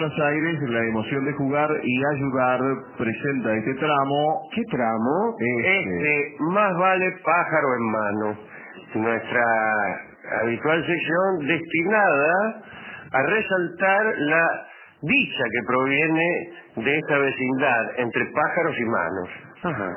Buenos Aires, la emoción de jugar y ayudar presenta este tramo. ¿Qué tramo? Más vale pájaro en mano. Nuestra habitual sección destinada a resaltar la dicha que proviene de esta vecindad entre pájaros y manos. Ajá.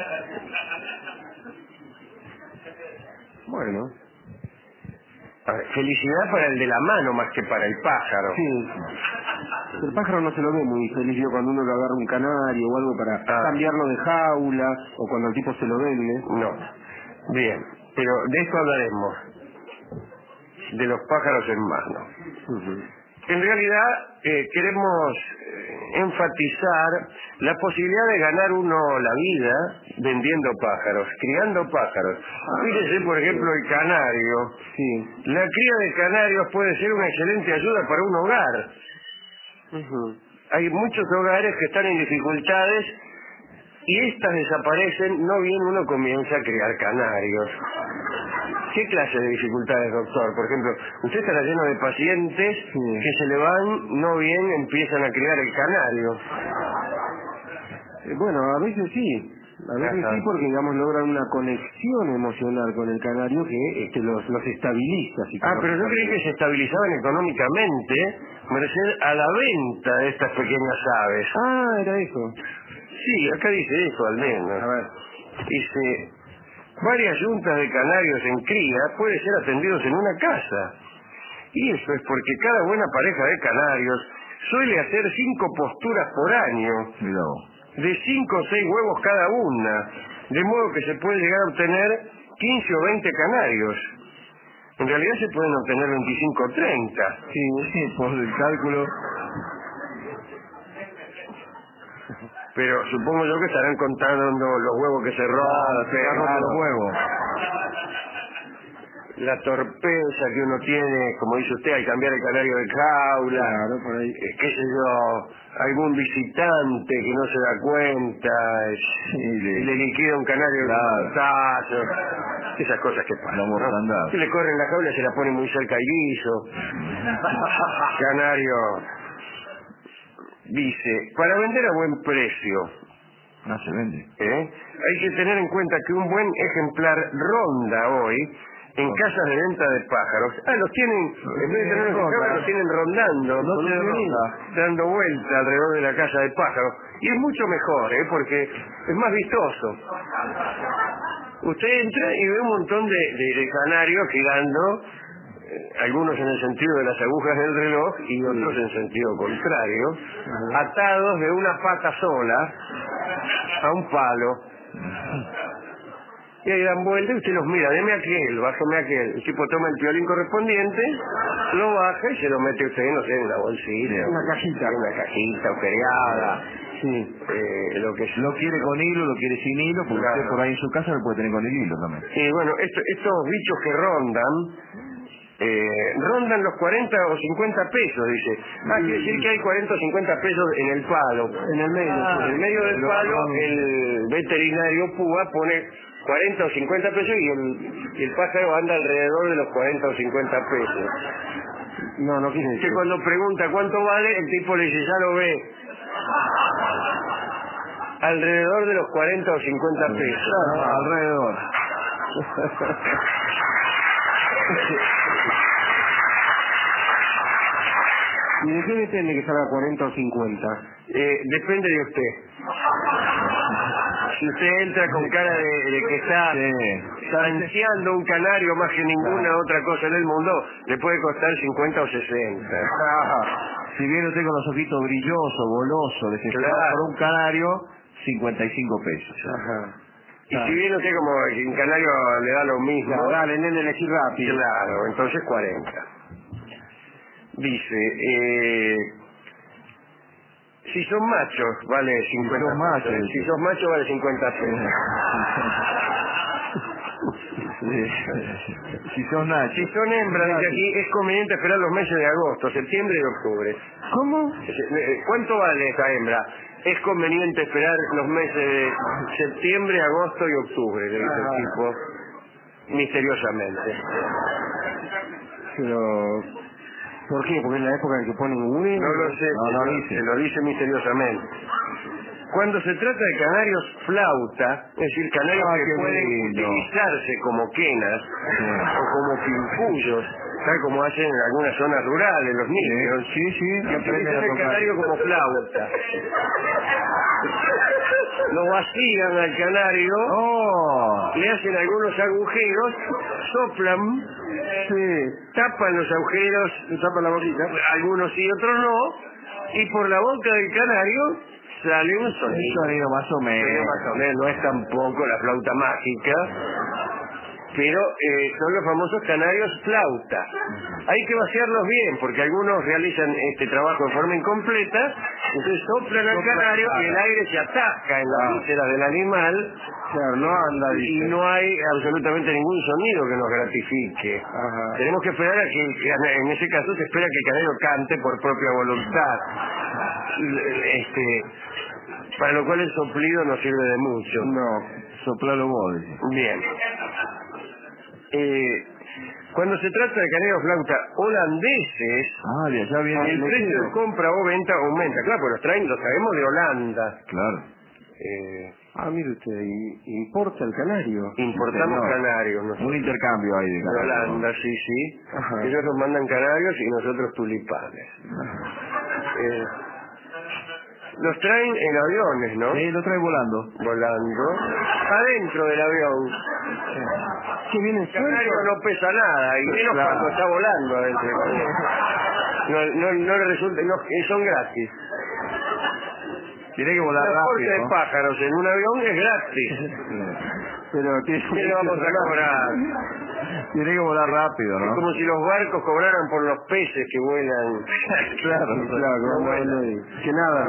Bueno. Felicidad para el de la mano más que para el pájaro. Sí. El pájaro no se lo ve muy feliz cuando uno le agarra un canario o algo para cambiarlo de jaula o cuando el tipo se lo vende. No. Bien, pero de esto hablaremos. De los pájaros en mano. En realidad queremos enfatizar la posibilidad de ganar uno la vida vendiendo pájaros, criando pájaros. Fíjese, por ejemplo, el canario. Sí. La cría de canarios puede ser una excelente ayuda para un hogar. Hay muchos hogares que están en dificultades y estas desaparecen no bien uno comienza a criar canarios. ¿Qué clase de dificultades, doctor? Por ejemplo, usted estará lleno de pacientes que se le van, no bien empiezan a criar el canario. Bueno, a veces sí. A veces sí, porque digamos logran una conexión emocional con el canario que los estabiliza. Pero yo creí que se estabilizaban económicamente merced a la venta de estas pequeñas aves. Era eso. Sí, acá dice eso al menos. A ver. Dice, varias yuntas de canarios en cría pueden ser atendidos en una casa. Y eso es porque cada buena pareja de canarios suele hacer 5 posturas por año. De 5 o 6 huevos cada una. De modo que se puede llegar a obtener 15 o 20 canarios. En realidad se pueden obtener 25 o 30. Sí, por el cálculo. Pero supongo yo que estarán contando los huevos que se rompen. Los huevos. La torpeza que uno tiene, como dice usted, al cambiar el canario de jaula. Claro, por ahí. Qué sé yo, algún visitante que no se da cuenta y le liquida un canario de portazo. Esas cosas que pasan. ¿No? Si le corren la jaula se la pone muy cerca al guiso. Canario. Dice, para vender a buen precio. No se vende. Hay que tener en cuenta que un buen ejemplar ronda hoy en casas de venta de pájaros. Los tienen, en vez de tener en casa, los tienen rondando, dando vuelta alrededor de la casa de pájaros. Y es mucho mejor, porque es más vistoso. Usted entra y ve un montón de canarios girando, algunos en el sentido de las agujas del reloj y otros en sentido contrario, atados de una pata sola a un palo. Y ahí dan vuelta y usted los mira, deme aquel, bájame aquel. El tipo toma el violín correspondiente, lo baja y se lo mete usted, no sé, en una bolsita. Una cajita ojereada. Sí. Lo quiere con hilo, lo quiere sin hilo, porque usted por ahí en su casa lo puede tener con el hilo también. Y bueno, estos bichos que rondan los 40 o 50 pesos, dice. Quiere decir que hay 40 o 50 pesos en el palo. En el medio. En el medio del palo, el veterinario Púa pone 40 o 50 pesos y el pájaro anda alrededor de los 40 o 50 pesos. No quiere decir. Que cuando pregunta cuánto vale, el tipo le dice, ya lo ve. Alrededor de los 40 o 50 pesos. Alrededor. ¿Y de qué depende que salga 40 o 50? Depende de usted. Si usted entra con cara de que está ansiando un canario más que ninguna otra cosa en el mundo, le puede costar 50 o 60. Si viene usted con los ojitos brillosos, golosos, desesperado por un canario, 55 pesos. Y si viene usted como que un canario le da lo mismo, dale, nene, elegí rápido. Claro, entonces 40. Dice, si son machos, vale 50 pesos. Si sos macho, vale 50 pesos. Si son hembras, dice aquí, es conveniente esperar los meses de agosto, septiembre y octubre. ¿Cómo? ¿Cuánto vale esta hembra? Es conveniente esperar los meses de septiembre, agosto y octubre, le dice el tipo, misteriosamente. Pero ¿Por qué? Porque es la época en que ponen huevos. No lo sé, se lo dice misteriosamente. Cuando se trata de canarios flauta, es decir, canarios que pueden utilizarse como quenas o como pimpullos, tal como hacen en algunas zonas rurales los niños, que utilizan el canario como flauta. Lo vacían al canario, le hacen algunos agujeros, soplan, tapan los agujeros, tapan la boquita, algunos sí, otros no, y por la boca del canario sale un sonido. Un sonido más o menos. No es tampoco la flauta mágica, pero son los famosos canarios flauta. Hay que vaciarlos bien, porque algunos realizan este trabajo de forma incompleta, entonces soplan al canario y el aire se atasca en la víscera del animal. Claro, no anda, y no hay absolutamente ningún sonido que nos gratifique. Tenemos que esperar a que, en ese caso se espera que el canario cante por propia voluntad. Para lo cual el soplido no sirve de mucho. No, soplalo vos. Bien. Cuando se trata de canarios flauta holandeses, ya viene el precio de compra o venta aumenta. Claro, pues los traen, lo sabemos, de Holanda. Claro. Mire usted, importa el canario. Importamos canarios. Nosotros. Un intercambio ahí de Holanda, sí. Ellos nos mandan canarios y nosotros tulipanes. Los traen en aviones, ¿no? Sí, lo traen volando. Adentro del avión. Que viene el canario no pesa nada, y menos cuando está volando adentro. No le resulta, son gratis. Tiene que volar rápido. El transporte de pájaros en un avión es gratis. Pero ¿qué le vamos a cobrar? Tiene que volar rápido, ¿no? Es como si los barcos cobraran por los peces que vuelan. Que nada.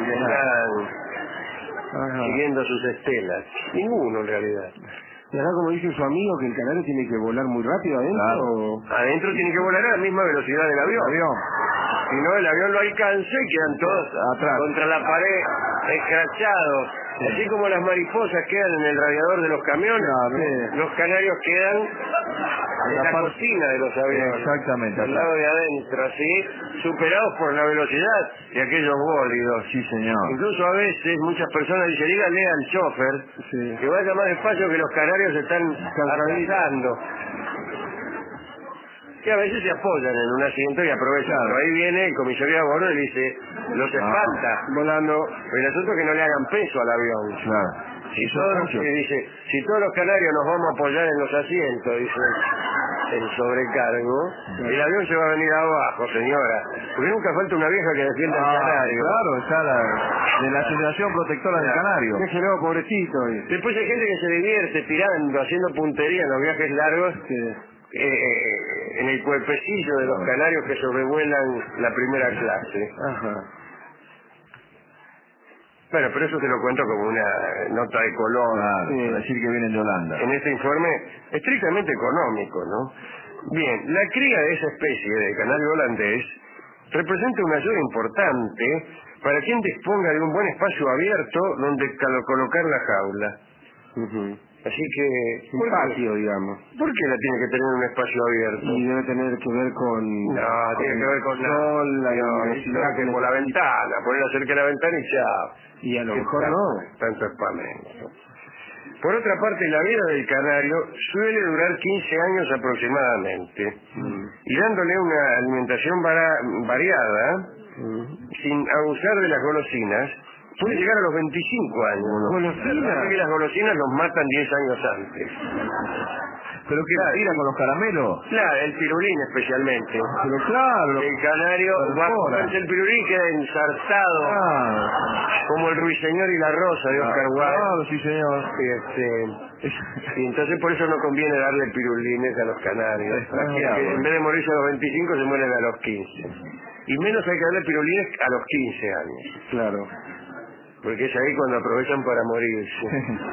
Siguiendo sus estelas. Ninguno en realidad. ¿Y ahora como dice su amigo que el canario tiene que volar muy rápido adentro? Adentro tiene que volar a la misma velocidad del avión. Si no, el avión lo alcanza y quedan todos atrás contra la pared, escrachados. Así como las mariposas quedan en el radiador de los camiones, los canarios quedan en la cocina de los aviones. Exactamente. Al lado de adentro, así, superados por la velocidad de aquellos bólidos. Sí, señor. Incluso a veces muchas personas dicen, díganle al chofer que vaya más despacio que los canarios están arrasando. Que a veces se apoyan en un asiento y aprovechan. Pero ahí viene el comisario de bordo y dice, los espanta volando. El asunto es que no le hagan peso al avión. Si todos los canarios nos vamos a apoyar en los asientos, dice el sobrecargo, el avión se va a venir abajo, señora. Porque nunca falta una vieja que defienda al canario. Claro, está de la Asociación Protectora del Canario. Déjelo, pobrecito. Después hay gente que se divierte tirando, haciendo puntería en los viajes largos. En el cuerpecillo de los canarios que sobrevuelan la primera clase. Bueno, pero eso te lo cuento como una nota de color. Para decir que vienen de Holanda. En este informe estrictamente económico, ¿no? Bien, la cría de esa especie de canario holandés representa una ayuda importante para quien disponga de un buen espacio abierto donde colocar la jaula. Así que... un patio, digamos. ¿Por qué la tiene que tener un espacio abierto? Y debe tener que ver con... No, tiene que ver con el sol, por la ventana, ponerla cerca de la ventana y chao. Y a lo mejor no. Tanto espamento. Por otra parte, la vida del canario suele durar 15 años aproximadamente. Y dándole una alimentación variada, sin abusar de las golosinas, puede llegar a los 25 años. ¿Golosinas? Y las golosinas los matan 10 años antes. ¿Pero qué tira con los caramelos? Claro, el pirulín especialmente. Pero claro. El canario va a comerse el pirulín y queda ensartado. Como el ruiseñor y la rosa de Oscar Wilde. Claro, sí, señor. Y entonces por eso no conviene darle pirulines a los canarios. En vez de morirse a los 25 se mueren a los 15. Y menos hay que darle pirulines a los 15 años. Claro. Porque es ahí cuando aprovechan para morirse.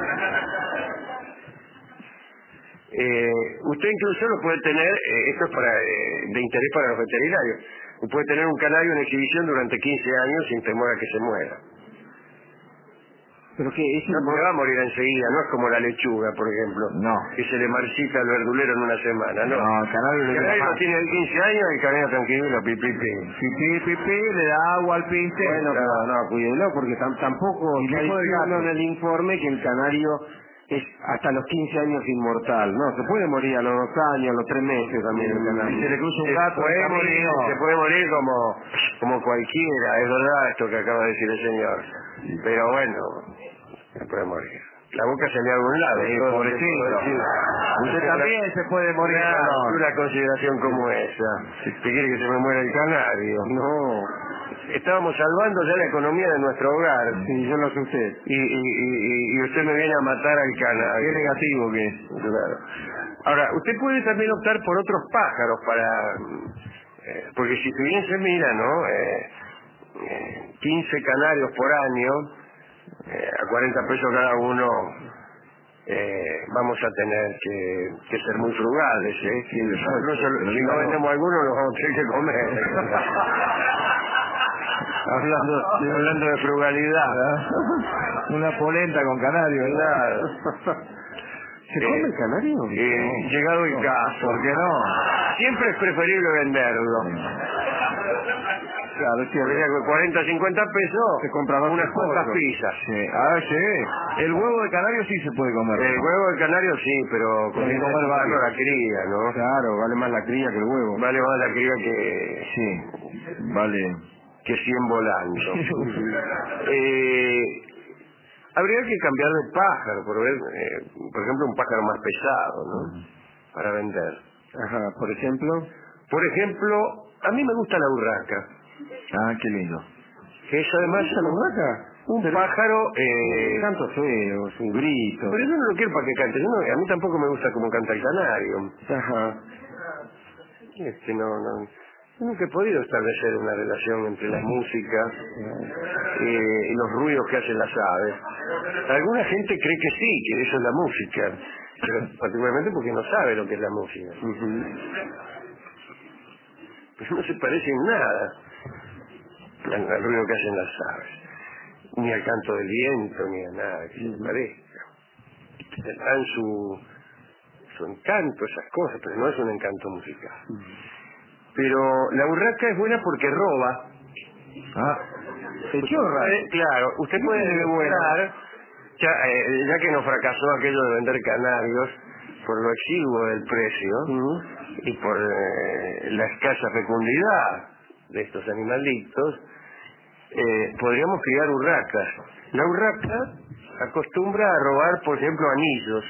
Usted incluso lo puede tener, esto es de interés para los veterinarios, puede tener un canario en exhibición durante 15 años sin temor a que se muera. Pero que no se va a morir enseguida, no es como la lechuga, por ejemplo. No. Que se le marchita al verdulero en una semana, ¿no? No, el canario no tiene 15 años y el canario tranquilo, pipí, le da agua al pinte. Bueno, pero no, cuídelo, porque tampoco está diciendo en el informe que el canario es hasta los 15 años inmortal. No, se puede morir a los 2 años, a los 3 meses también el canario. Si se le cruza un gato, se puede morir como cualquiera, es verdad esto que acaba de decir el señor. Pero bueno, se puede morir. La boca se le a algún lado. Pobrecito. Usted también se puede morir. Una consideración como esa. ¿Te quiere que se me muera el canario? No. Estábamos salvando ya la economía de nuestro hogar. Sí, yo lo sé usted. Y usted me viene a matar al canario. Qué negativo que es. Claro. Ahora, usted puede también optar por otros pájaros para... porque si bien se mira, ¿no? 15 canarios por año, a 40 pesos cada uno, vamos a tener que ser muy frugales, ¿eh? Incluso si no vendemos algunos, los vamos a tener que comer. hablando de frugalidad. Una polenta con canario, ¿verdad? ¿Se come el canario? Llegado el caso. ¿Por qué no? Siempre es preferible venderlo. Claro, sí, porque con 40, 50 pesos se compraban unas cuantas pizzas. Sí. Sí. El huevo de canario sí se puede comer. El huevo de canario sí, pero con la cría, ¿no? Claro, vale más la cría que el huevo. Vale más la cría que... Sí, vale. Que 100 volando. Habría que cambiar de pájaro, por ejemplo, un pájaro más pesado, ¿no? Para vender. Ajá, por ejemplo. Por ejemplo, a mí me gusta la urraca. Ah, qué lindo. Que es además la urraca. Un pájaro... canto feo, es un grito. Pero yo no lo quiero para que cante. A mí tampoco me gusta como canta el canario. Ajá. Yo nunca he podido establecer una relación entre la música y los ruidos que hacen las aves. Alguna gente cree que sí, que eso es la música, pero particularmente porque no sabe lo que es la música. Pues no se parece en nada al ruido que hacen las aves, ni al canto del viento, ni a nada que se parezca. Dan su encanto, esas cosas, pero no es un encanto musical. Pero la urraca es buena porque roba. Se chorra. Claro, usted puede demorar, ya que no fracasó aquello de vender canarios por lo exiguo del precio y por la escasa fecundidad de estos animalitos, podríamos criar urracas. La urraca acostumbra a robar, por ejemplo, anillos.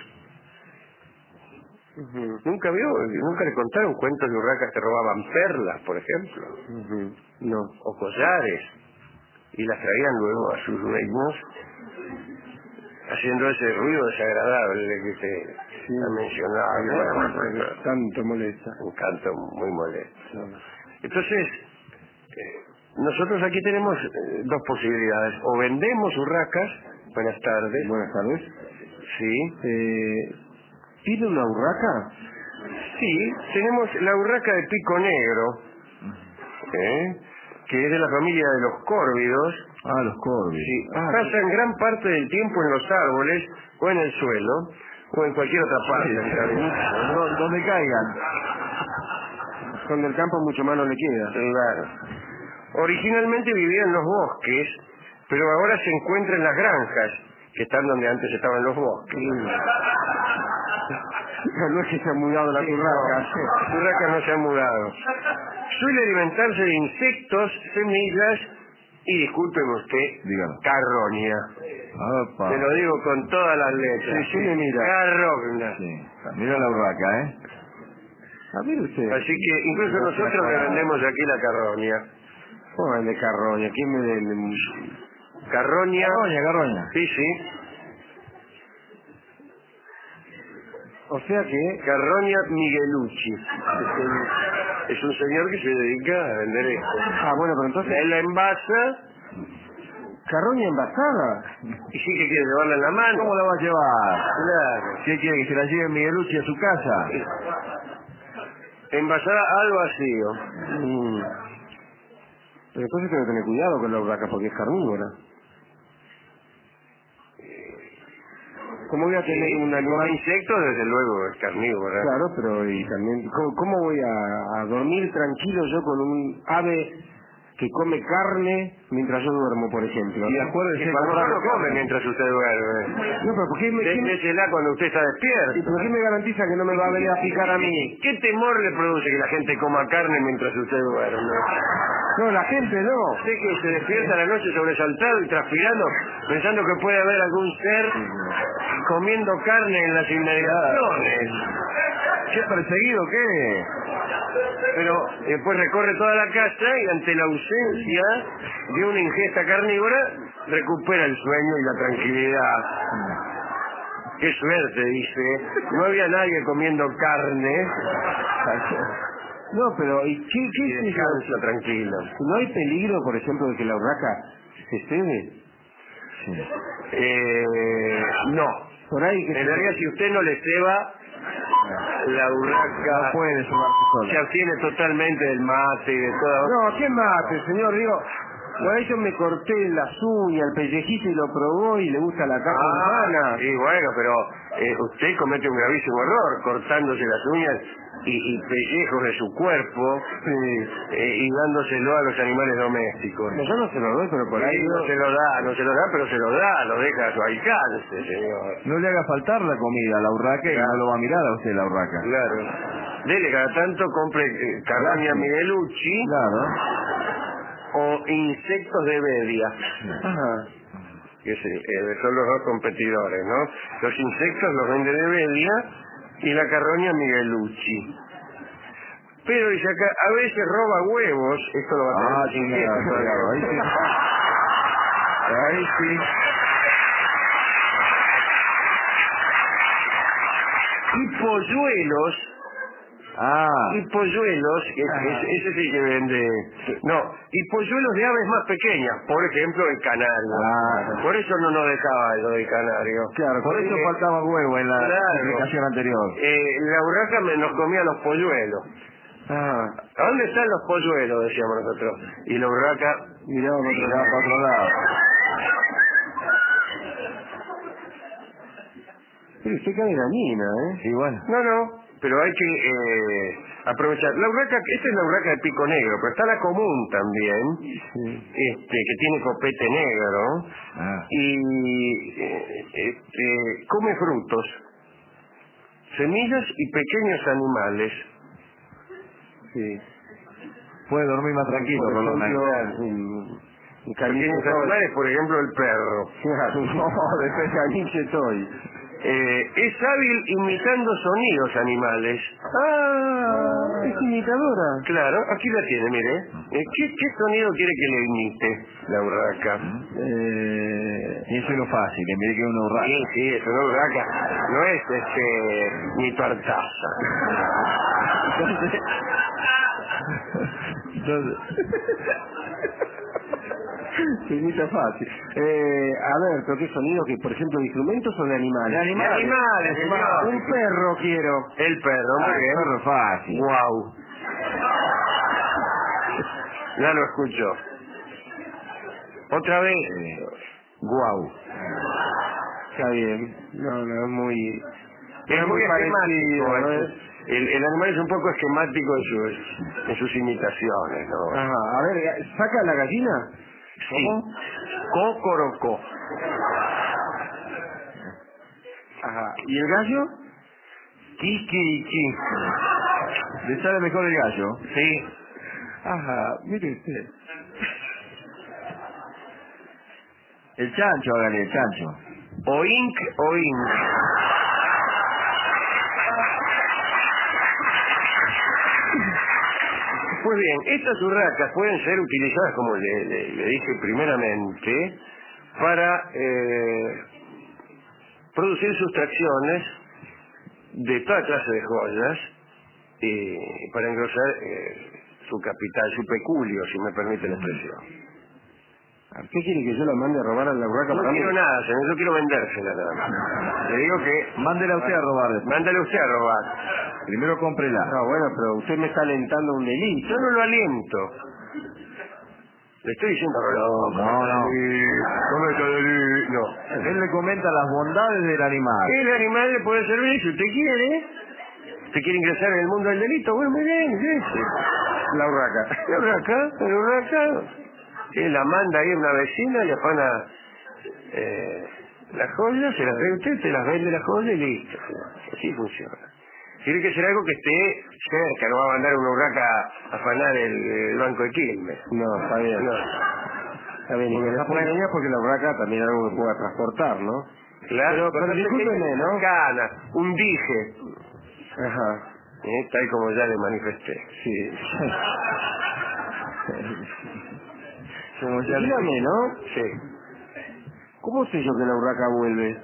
¿Nunca le contaron cuentos de urracas que robaban perlas, por ejemplo? No. O collares, y las traían luego a sus dueños, haciendo ese ruido desagradable que se ha mencionado. Tanto molesta. Un canto muy molesto. Entonces, nosotros aquí tenemos dos posibilidades. O vendemos urracas. Buenas tardes. Buenas tardes. Sí. ¿Tiene una urraca? Sí, tenemos la urraca de pico negro, que es de la familia de los córvidos. Ah, los córvidos. Sí, pasan gran parte del tiempo en los árboles o en el suelo o en cualquier otra parte. Donde caigan. Donde el campo mucho más no le queda. Claro. Originalmente vivía en los bosques, pero ahora se encuentra en las granjas, que están donde antes estaban los bosques. No es que se ha mudado la urraca. La urraca no se ha mudado. Suele alimentarse de insectos, semillas y, discúlpeme usted, dígalo, carroña. Opa. Se lo digo con todas las letras. Sí, mira. Carroña. Sí. Mira la urraca, A ver usted. Así que incluso nosotros le vendemos aquí la carroña. ¿Cómo vende carroña? ¿Quién me vende? Carroña. Carroña. Sí, sí. O sea que... Carroña Miguelucci. Es un señor que se dedica a vender esto. Ah, bueno, pero entonces... Él la envasa. ¿Carroña envasada? ¿Y sí que quiere llevarla en la mano? ¿Cómo la va a llevar? Claro. ¿Qué quiere, que se la lleve Miguelucci a su casa? Envasada al vacío. Pero entonces tengo que tener cuidado con la urraca porque es carnívora. ¿Cómo voy a tener un animal? Insectos, desde luego, es carnívoro. Claro, pero y también, ¿cómo voy a dormir tranquilo yo con un ave que come carne mientras yo duermo, por ejemplo? Y acuérdese, no come mientras usted duerme. No, pero ¿por qué Désela cuando usted está despierto. ¿Y por qué me garantiza que no me va a venir a picar a mí? ¿Qué temor le produce que la gente coma carne mientras usted duerme? No, la gente no. Usted que se despierta a la noche sobresaltado y transpirando, pensando que puede haber algún ser comiendo carne en las inmediaciones. ¿Qué perseguido qué? Pero después recorre toda la casa y ante la ausencia de una ingesta carnívora recupera el sueño y la tranquilidad. Qué suerte, dice. No había nadie comiendo carne. No, pero ¿y qué Y descansa tranquilo. ¿No hay peligro, por ejemplo, de que la urraca se cede? No. Por ahí que en realidad, si usted no le ceba, la urraca no puede cebarse sola. se abstiene totalmente del mate y de toda... No, ¿qué mate, señor? Digo, por ahí yo me corté las uñas, el pellejito y lo probó y le gusta la carne humana. Sí, bueno, pero usted comete un gravísimo error cortándose las uñas y pellejos de su cuerpo y dándoselo a los animales domésticos. No, yo no se lo doy, pero por ahí... No se lo da, pero se lo deja a su alcance, señor. No le haga faltar la comida a la urraca y no lo va a mirar a usted la urraca. Claro. Dele cada tanto, compre carroña Miguelucci. Claro. O insectos de Bedia. Ajá. Que son los dos competidores, ¿no? Los insectos los vende de Bedia y la carroña Miguelucci. Pero dice acá, a veces roba huevos. Esto lo va a tener claro, ahí sí. Ahí sí. Y polluelos. Y polluelos, ese sí que vende. No, y polluelos de aves más pequeñas, por ejemplo el canario. Por eso no nos dejaba lo del canario. Claro, por eso faltaba huevo en la explicación anterior. La urraca nos comía los polluelos. ¿A dónde están los polluelos? Decíamos nosotros. Y la urraca miraba para otro lado. Pero usted cae dañina, ¿eh? Sí, bueno. No. Pero hay que aprovechar. La urraca, esta es la urraca de pico negro, pero está la común también, que tiene copete negro, y come frutos, semillas y pequeños animales. Sí. Puede dormir más tranquilo, por ejemplo, pequeños animales, por ejemplo, el perro. No, después caniche estoy. Es hábil imitando sonidos animales. Es imitadora. Claro, aquí la tiene, mire. ¿Qué sonido quiere que le imite la urraca? Eso es lo fácil, mire que es una urraca. Sí, es una urraca. No es ni tu artaza. Entonces... Se imita fácil. A ver, pero qué sonido, que por ejemplo, de instrumentos o de animales. De animales, señor. Un perro quiero. El perro, muy bien. El perro fácil. Guau. Ya lo escucho. Otra vez. Guau. Está bien. No, es muy... Es muy parecido, esquemático. ¿no? El animal es un poco esquemático en sus imitaciones, ¿no? Ajá. A ver, ¿saca la gallina? ¿Cómo? Cocorocó. Ajá. ¿Y el gallo? Kikiriki. ¿Le sale mejor el gallo? Sí. Ajá, mire usted. El chancho, hágale, el chancho. Oink. Pues bien, estas urracas pueden ser utilizadas, como le dije primeramente, para producir sustracciones de toda clase de joyas, para engrosar su capital, su peculio, si me permite la expresión. ¿Qué quiere que yo la mande a robar a la urraca? No quiero nada, señor, yo quiero vendérsela nada más. Le digo que... Mándela usted a robar después. Mándale usted a robar. Primero cómprela. No, bueno, pero usted me está alentando un delito. Yo no lo aliento. Le estoy diciendo no. Él le comenta las bondades del animal. El animal le puede servir si usted quiere. ¿Usted quiere ingresar en el mundo del delito? Bueno, muy bien, ingrese. La urraca. La urraca. La manda ahí a una vecina, le afana las joyas, se las ve usted, se las vende las joyas y listo. Así funciona. Tiene que ser algo que esté cerca, no va a mandar una urraca a afanar el banco de Quilmes. No, está bien. No. Está bien, y que está pequeña porque la urraca también es algo que pueda transportar, ¿no? Claro, pero discúlpeme, ¿no? Cana, un dije. Ajá. Tal como ya le manifesté. Sí. Dígame, ¿no? Sí. ¿Cómo sé yo que la urraca vuelve?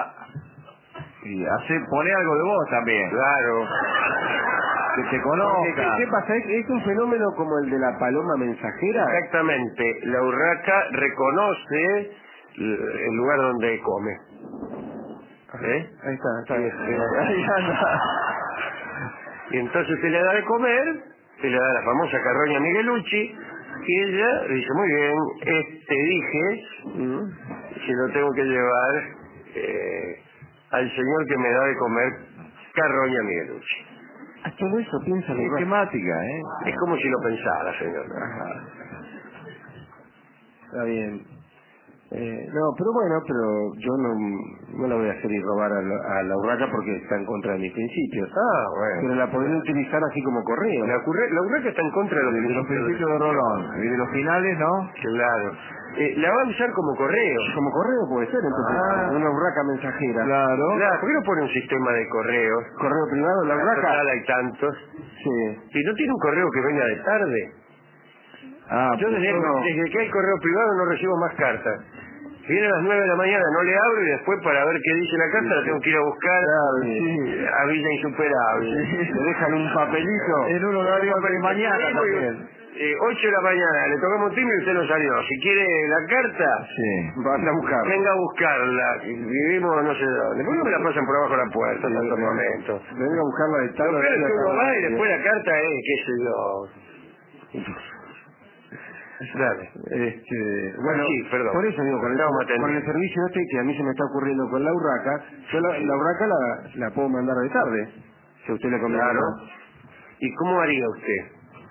Y pone algo de vos también. Claro. Que te conozca. ¿Qué pasa? ¿Es un fenómeno como el de la paloma mensajera? Exactamente. La urraca reconoce el lugar donde come. Ahí está. Ahí anda. Y entonces usted le da de comer, se le da la famosa carroña Miguelucci, y ella dice, muy bien, dije, si lo tengo que llevar al señor que me da de comer carroña Miguelucci. Todo eso piensa la Es temática, ¿eh? Es como si lo pensara, señor. Ajá. Está bien. No, pero yo no la voy a hacer y robar a la urraca porque está en contra de mis principios. Bueno. Pero la podría utilizar así como correo. La urraca está en contra de los principios de Rolón. Y de los finales, ¿no? Claro. La va a usar como correo. Como correo puede ser, entonces. Una urraca mensajera. Claro. ¿Por qué no pone un sistema de correos? ¿Correo privado? La urraca. Total, hay tantos. Sí. ¿Y no tiene un correo que venga de tarde? Yo desde que hay correo privado no recibo más cartas. Viene a las 9 de la mañana, no le abro y después para ver qué dice la carta la tengo que ir a buscar a Villa Insuperable. Le dejan un papelito. En un horario de mañana también. 8 de la mañana, le tocamos timbre y usted no salió. Si quiere la carta, Van a buscarla. venga a buscarla. Vivimos no sé dónde. ¿Por qué no me la pasan por abajo de la puerta en estos momentos? Venga a buscarla de tarde. Lo peor es que uno va y después la carta es, qué sé yo. Dale. Bueno, sí, perdón. por eso digo, con el servicio que a mí se me está ocurriendo con la urraca, yo la urraca la puedo mandar de tarde, si a usted le conviene. Claro. ¿Y cómo haría usted?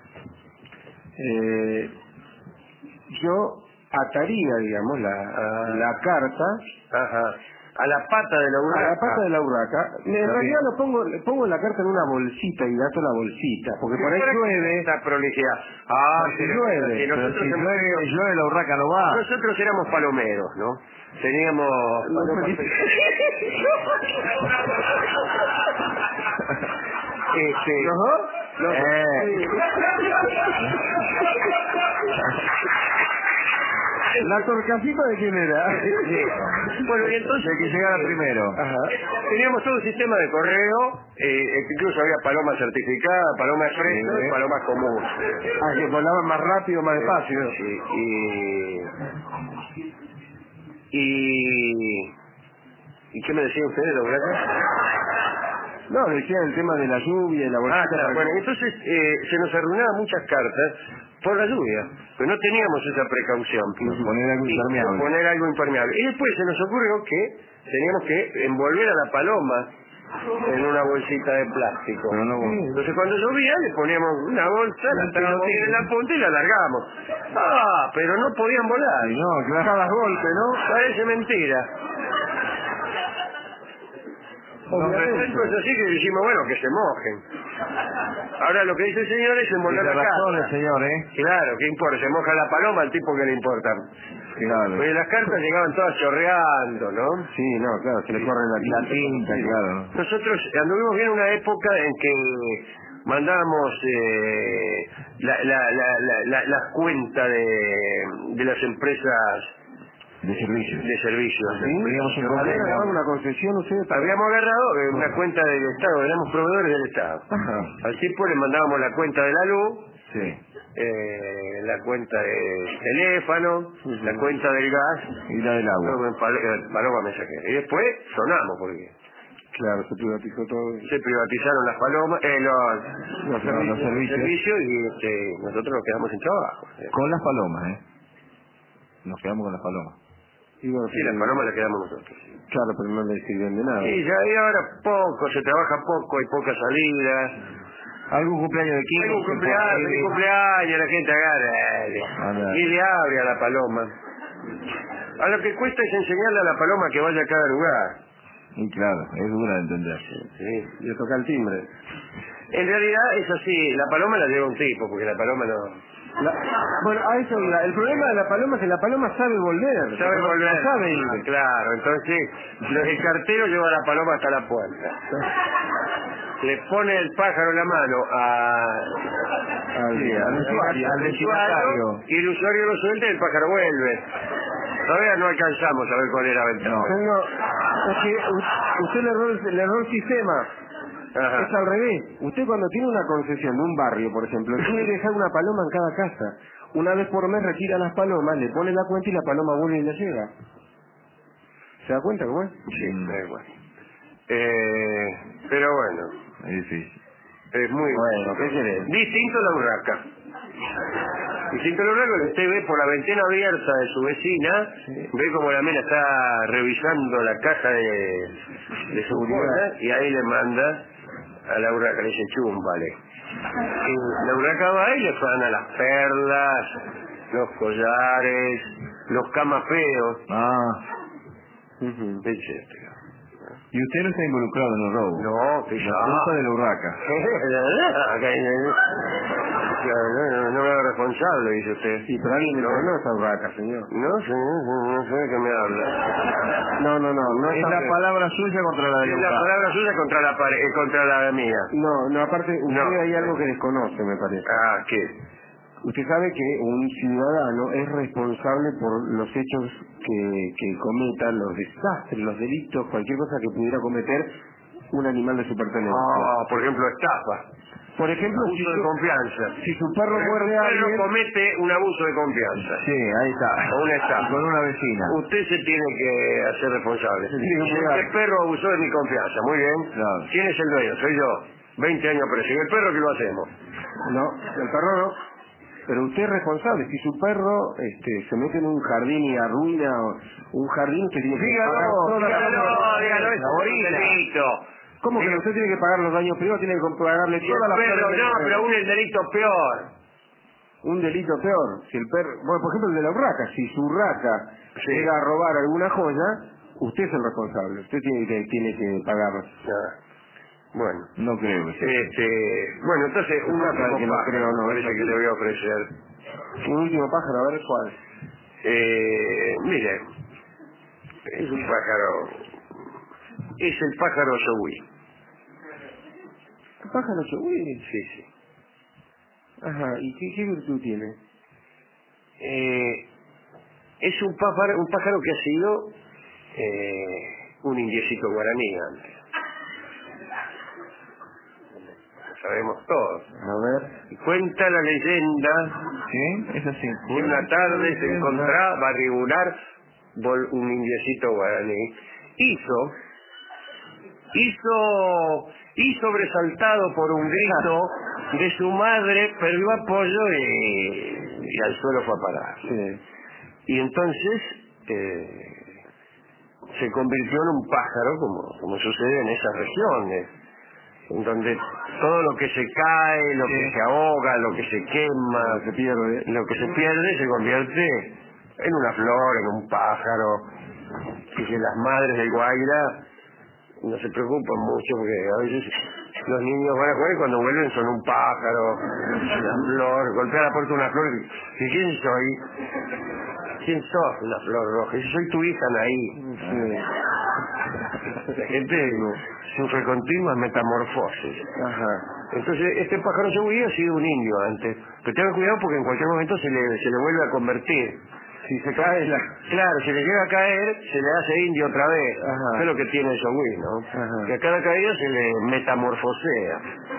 Yo ataría, digamos, la carta a la pata de la urraca. A la pata de la urraca. En realidad le pongo la carta en una bolsita y gasto la bolsita, porque por ahí llueve. Esta prolijidad. Si llueve. Si nosotros Pero si llueve la urraca no va. Nosotros éramos palomeros, ¿no? Teníamos... ¿Los dos? ¿La torcasita de quién era? Bueno, y entonces... Hay que llegar primero. Teníamos todo un sistema de correo, incluso había paloma certificada, paloma expreso y paloma común. Que volaban más rápido, más despacio. ¿Y qué me decía usted de la urraca? No, decía el tema de la lluvia y la bolsita. Claro. Bueno, entonces se nos arruinaban muchas cartas por la lluvia, pero no teníamos esa precaución. Poner algo impermeable. Y después se nos ocurrió que teníamos que envolver a la paloma en una bolsita de plástico. Entonces cuando llovía le poníamos una bolsa, la atábamos bien en la punta y la largábamos. Pero no podían volar. No, claro, cada golpe, ¿no? Parece mentira. Entonces así que dijimos, bueno, que se mojen. Ahora lo que dice el señor es envolver la carta. Señor, Claro, ¿qué importa? Se moja la paloma, al tipo que le importa. Claro. Pues las cartas llegaban todas chorreando, ¿no? Sí, no, claro, se le corre la tinta, claro. Nosotros anduvimos bien una época en que mandábamos las cuentas de las empresas de servicios. Teníamos una concesión, ustedes. Habíamos agarrado una cuenta del Estado, éramos proveedores del Estado. Al tipo le mandábamos la cuenta de la luz, la cuenta de teléfono, la cuenta del gas y la del agua. Paloma mensajera. Y después sonamos porque... Claro, se privatizó todo. Se privatizaron las palomas, los servicios y nosotros nos quedamos sin trabajo. Con las palomas, Nos quedamos con las palomas. Y bueno, Sí, las palomas las quedamos nosotros. Claro, pero no le sirven de nada. Y ya y ahora poco, se trabaja poco, hay pocas salidas. ¿Algún cumpleaños de 15? Algún cumpleaños, la gente agarra y le abre a la paloma. A lo que cuesta es enseñarle a la paloma que vaya a cada lugar. Y claro, es dura de entender. Sí. Le toca el timbre. En realidad es así, la paloma la lleva un tipo, porque la paloma no... Bueno, a eso iba. El problema de la paloma es que la paloma sabe volver. Sabe volver. No sabe ir. Claro, entonces el cartero lleva a la paloma hasta la puerta. Le pone el pájaro en la mano al usuario y el usuario lo suelta y el pájaro vuelve. Todavía no alcanzamos a ver cuál era la ventaja. No, es que usted le erró el sistema. Ajá. Es al revés. Usted cuando tiene una concesión de un barrio, por ejemplo, tiene que dejar una paloma en cada casa. Una vez por mes retira las palomas, le pone la cuenta y la paloma vuelve y le llega. ¿Se da cuenta cómo es? Sí, da igual. Pero bueno. Es difícil. Es muy Bueno, ¿qué querés? distinto a la urraca. Distinto a la urraca, usted ve por la ventana abierta de su vecina, ve como la mena está revisando la caja de seguridad y ahí le manda a la urraca, le dice chúmbale. Y la urraca va y le van a las perlas, los collares, los camafeos, etcétera. ¿Y usted no está involucrado en el robo? No, que ya. Culpa de la urraca. No me hago responsable, dice usted. Sí, pero alguien le conoce a urraca, señor. No, señor, no sé de qué me habla. No Es está la bien. palabra suya contra la de Es la la urraca. palabra suya contra la mía. No, aparte, usted No. hay algo que desconoce, me parece. Ah, ¿qué? Usted sabe que un ciudadano es responsable por los hechos que cometa, los desastres, los delitos, cualquier cosa que pudiera cometer un animal de su pertenencia. Por ejemplo, estafa. Por ejemplo, Abuso de confianza. si su perro muerde a Un alguien... perro comete un abuso de confianza. Sí, ahí está. O una estafa. Con una vecina. Usted se tiene que hacer responsable. tiene que pagar. El perro abusó de mi confianza, muy bien. Claro. ¿Quién es el dueño? Soy yo. 20 años preso. ¿Y el perro qué lo hacemos? No, el perro no. Pero usted es responsable. Si su perro se mete en un jardín y arruina un jardín, usted tiene que pagar todas las... Dígalo, es un delito. ¿Cómo que usted tiene que pagar los daños privados? Tiene que pagarle todas las Pero pérdidas. no, pero aún el delito peor. Un delito peor. Si el perro... Bueno, por ejemplo, el de la urraca. Si su urraca llega a robar alguna joya, usted es el responsable. Usted tiene que pagar. Bueno. No creo que sea. Bueno, entonces, un último que no pájaro, creo, no, parece que le voy a ofrecer. Un último pájaro, a ver cuál. Mire, es un pájaro... Es el pájaro Yogui. ¿El pájaro Yogui? Sí, sí. Ajá, ¿y qué virtud tiene? Es un pájaro que ha sido un indiecito guaraní antes. Lo sabemos todos. A ver. Y cuenta la leyenda ¿Sí? Es así. que una tarde se encontraba regular un indiecito guaraní. Y sobresaltado por un grito de su madre, perdió apoyo y al suelo fue a parar. Sí. Y entonces se convirtió en un pájaro, como sucede en esas regiones, en donde todo lo que se cae, lo que se ahoga, lo que se quema, lo que se pierde se convierte en una flor, en un pájaro. Y que las madres del Guaira no se preocupan mucho porque a veces los niños van a jugar y cuando vuelven son un pájaro, una flor, golpea la puerta una flor y ¿quién soy? ¿Quién sos? Una flor roja. Y soy tu hija Anaí. La gente sufre continuas metamorfosis. Ajá. Entonces este pájaro Yogui ha sido un indio antes, pero tengan cuidado porque en cualquier momento se le vuelve a convertir. Si se cae Claro, si le llega a caer, se le hace indio otra vez. Ajá. Eso es lo que tiene el Yogui, ¿no? Ajá. Que a cada caída se le metamorfosea.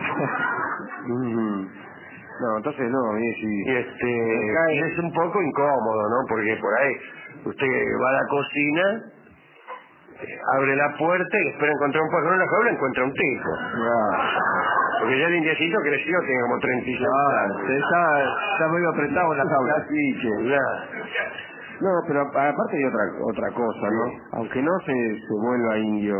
No, entonces no, Y es un poco incómodo, ¿no? Porque por ahí usted va a la cocina, abre la puerta y espera encontrar un pájaro en la jaula, encuentra un tipo. Porque ya el indiecito creció, tiene como 36 años. Está medio apretado en la jaula. Claro. No, pero aparte hay otra cosa, ¿no? Aunque no se vuelva indio,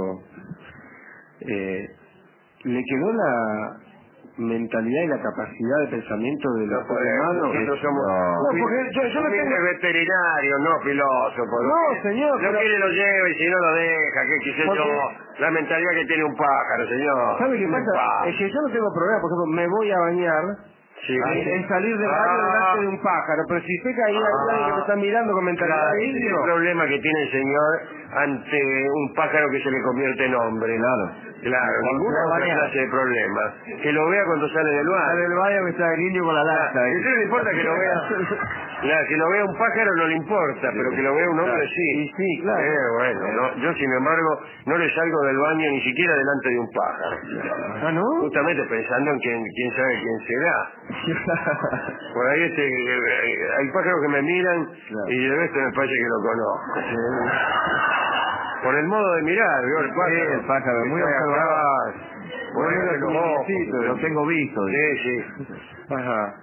le quedó la mentalidad y la capacidad de pensamiento de los seres humanos. Nosotros somos porque yo no tengo veterinarios, no filósofos. No, señor. No quiere lo lleva y si no lo deja, que qué sé yo. La mentalidad que tiene un pájaro, señor. ¿Sabe qué pasa? Es que yo no tengo problema, por ejemplo, me voy a bañar. Sí. En salir del baño delante de un pájaro, pero si sé que ahí hay alguien que me está mirando con mentalidad de Ese es indio. el problema que tiene el señor ante un pájaro que se le convierte en hombre. Claro, ninguna otra clase de problema. Que lo vea cuando sale del baño. Sale del baño que está el indio con la lata. Eso no le importa que lo vea. Claro, que lo vea un pájaro no le importa, pero que lo vea un hombre sí. Sí, claro. Bueno, no, yo sin embargo no le salgo del baño ni siquiera delante de un pájaro. ¿Ah, no? Justamente pensando en quién sabe quién será. Por ahí hay pájaros que me miran y de resto me parece que lo conozco. Por el modo de mirar, ¿vio? El pájaro, muy observador. Lo tengo visto. Sí. Ajá.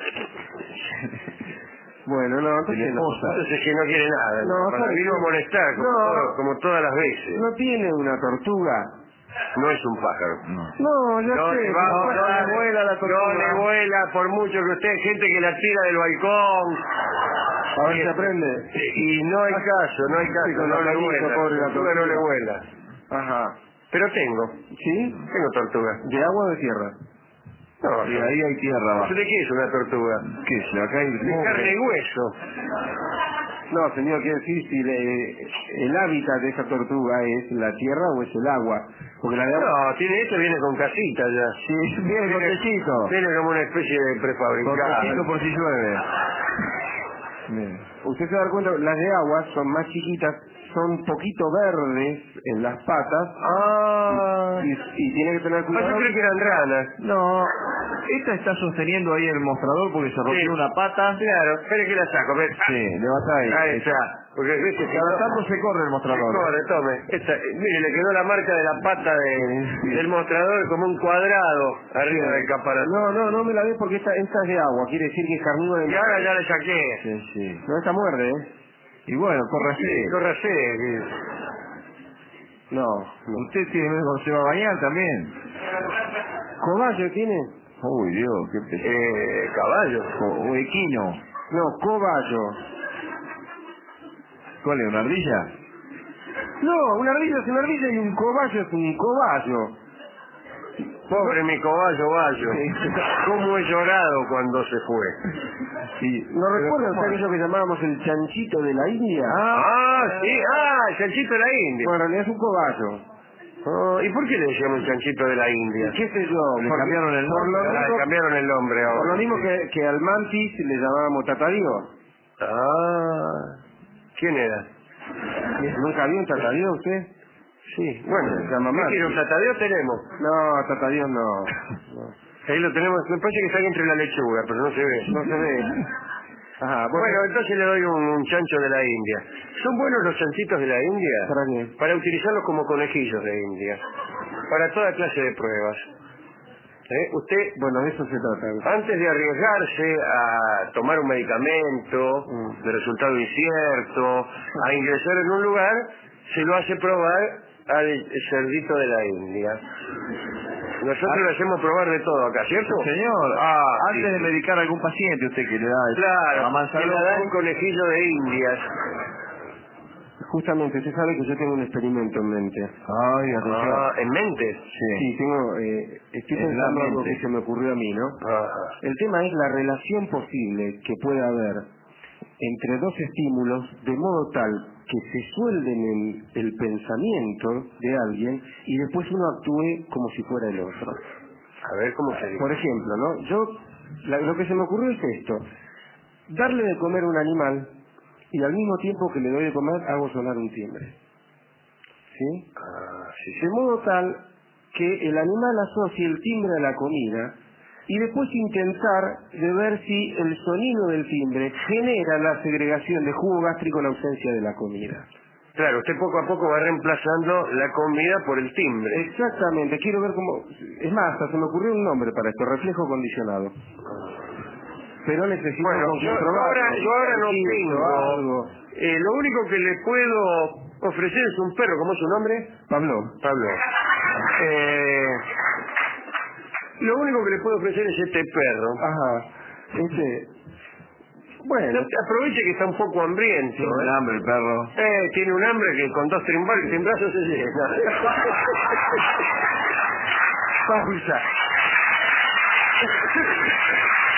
Bueno, no, entonces Entonces que no quiere nada. No, vino a molestar, como todas las veces. ¿No tiene una tortuga? No es un pájaro. No, ya No sé. le vuela la tortuga. No le vuela, por mucho que usted, gente que la tira del balcón. A ver si aprende. Y no hay caso, no le vuela. La tortuga no le vuela. Ajá. Pero tengo. ¿Sí? Tengo tortuga. ¿De agua o de tierra? No, y ahí hay tierra abajo. ¿De qué es una tortuga? ¿Qué es? Acá hay de carne y hueso. No, señor, quiero decir si el hábitat de esa tortuga es la tierra o es el agua. Porque la de agua... No, viene con casita ya. Sí, viene con techito. Viene como una especie de prefabricado. Con techito por si llueve. Usted se da cuenta, las de agua son más chiquitas, son un poquito verdes en las patas. Y tiene que tener cuidado. Yo creí que eran ranas. No, esta está sosteniendo ahí el mostrador porque se rompió una pata. Claro, espere que la saco. Sí, le va a ahí. Ahí está. Porque ¿viste? Cada tanto se corre el mostrador. Se corre, tome. Mire, le quedó la marca de la pata del mostrador como un cuadrado arriba del caparazón. No me la ve porque esta es de agua, quiere decir que es carnívoro. Y ahora ya le saqué. Sí. No, esta muerde, Y bueno, córrase. No. Usted tiene miedo cuando se va a bañar también. ¿Cobayo tiene? Uy, Dios, qué pesado. Caballo. O equino. No, cobayo. ¿Cuál es, una ardilla? No, una ardilla es una ardilla y un cobayo es un cobayo. Pobre mi cobayo Bayo. ¿Cómo he llorado cuando se fue? Sí. ¿No recuerdan aquello que llamábamos el chanchito de la India? Sí, el chanchito de la India. Bueno, en realidad es un cobayo. ¿Y por qué le decíamos el chanchito de la India? ¿Qué sé yo? Le cambiaron el nombre. Le cambiaron el nombre ahora. Por lo mismo que al mantis le llamábamos tatadío. ¿Quién era? ¿Nunca vio un tatadío usted? Sí, bueno, se llama ¿qué quiere? ¿Un tatadío tenemos? No, tatadío no. Ahí lo tenemos, me parece que está ahí entre la lechuga, pero no se ve. No se ve. Ajá, bueno, entonces le doy un chancho de la India. ¿Son buenos los chanchitos de la India? ¿Para qué? Para utilizarlos como conejillos de India. Para toda clase de pruebas. Usted, bueno, de eso se trata. Antes de arriesgarse a tomar un medicamento de resultado incierto, a ingresar en un lugar, se lo hace probar al cerdito de la India. Nosotros le hacemos probar de todo acá, ¿cierto? Señor, antes de medicar a algún paciente, usted que le da... Claro, le da un conejillo de Indias. Justamente, usted sabe que yo tengo un experimento en mente. Ay, atención. ¿En mente? Sí, estoy pensando algo que se me ocurrió a mí, ¿no? El tema es la relación posible que puede haber entre dos estímulos de modo tal que se suelden en el pensamiento de alguien y después uno actúe como si fuera el otro. A ver, ¿cómo se dice? Por ejemplo, ¿no? Lo que se me ocurrió es esto. Darle de comer a un animal y al mismo tiempo que le doy de comer hago sonar un timbre. ¿Sí? Sí. De modo tal que el animal asocie el timbre a la comida y después intentar de ver si el sonido del timbre genera la segregación de jugo gástrico en ausencia de la comida. Claro, usted poco a poco va reemplazando la comida por el timbre. Exactamente, quiero ver cómo... Es más, hasta se me ocurrió un nombre para esto, reflejo condicionado. pero necesito yo ahora no tengo. Lo único que le puedo ofrecer es un perro. ¿Cómo es su nombre? Pablo. Lo único que le puedo ofrecer es este perro. Ajá. Bueno. Aproveche que está un poco hambriento. Tiene un hambre el perro. Tiene un hambre que con 2 timbrazos se llena. Pausa.